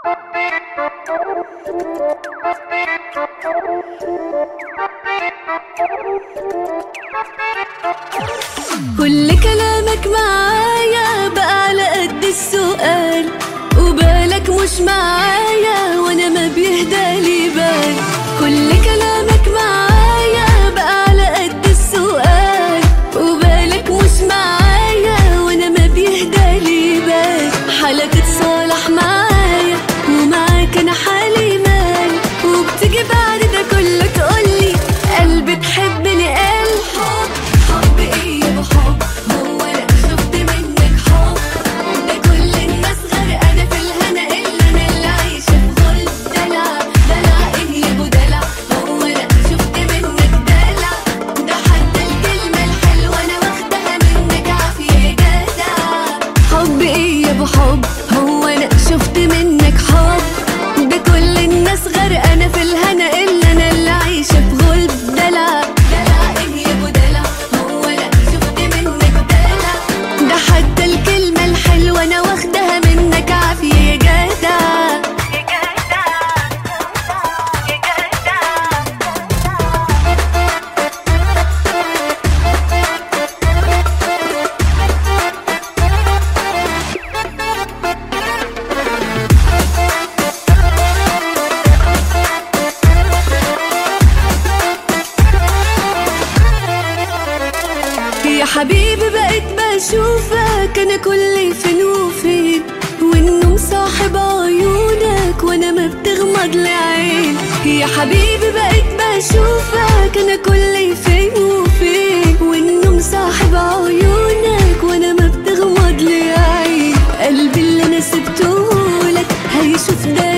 كل كلامك معايا بقى على قد السؤال، وبالك مش معايا وانا ما بيهدالي بال. كل كلامك معايا بقى على قد السؤال، وبالك مش معايا وانا ما بيهدالي بال. حالك اتصالح معايا ومعاك انا حالي مال، وبتيجي بعد ده كله تقولي قلبي تحبني. قال حب حب ايه يا ابو حب، هو انا شفت منك حب؟ ده كل الناس غرقانه في الهنا الا انا اللي عايشه في غل. دلع دلع ايه يا ابو دلع، هو انا شفت منك دلع؟ ده حتى الكلمه الحلوه انا واخدها منك عافيه يا جدع. حب ايه يا ابو حب، هو انا شفت منك حب؟ ده كل الناس غرقانه في الهنا الا انا اللي عايشه في غل. دلع دلع ايه يا ابو دلع، هو انا شفت منك دلع؟ ده حتى الكلمه الحلوه انا واخدها منك عافيه يا جدع. يا حبيبي بقيت بشوفك انا كل فين وفين، والنوم صاحب عيونك وانا ما بتغمض لي عين. يا حبيبي بقيت بشوفك انا كل فين وفين، والنوم صاحب عيونك وانا ما بتغمض لي عين. قلبي اللي انا سبتهولك هيشوف ده